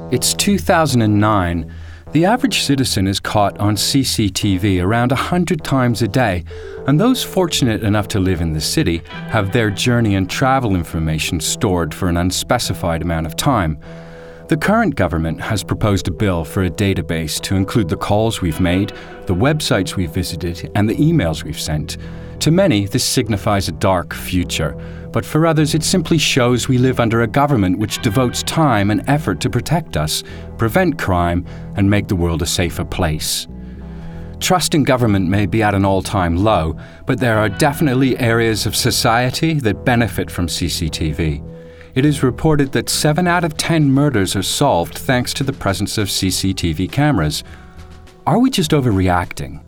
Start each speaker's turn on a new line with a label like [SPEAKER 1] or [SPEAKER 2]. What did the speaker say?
[SPEAKER 1] It's 2009. The average citizen is caught on CCTV around 100 times a day, and those fortunate enough to live in the city have their journey and travel information stored for an unspecified amount of time. The current government has proposed a bill for a database to include the calls we've made, the websites we've visited, and the emails we've sent. To many, this signifies a dark future, but for others it simply shows we live under a government which devotes time and effort to protect us, prevent crime, and make the world a safer place. Trust in government may be at an all-time low, but there are definitely areas of society that benefit from CCTV. It is reported that 7 out of 10 murders are solved thanks to the presence of CCTV cameras. Are we just overreacting?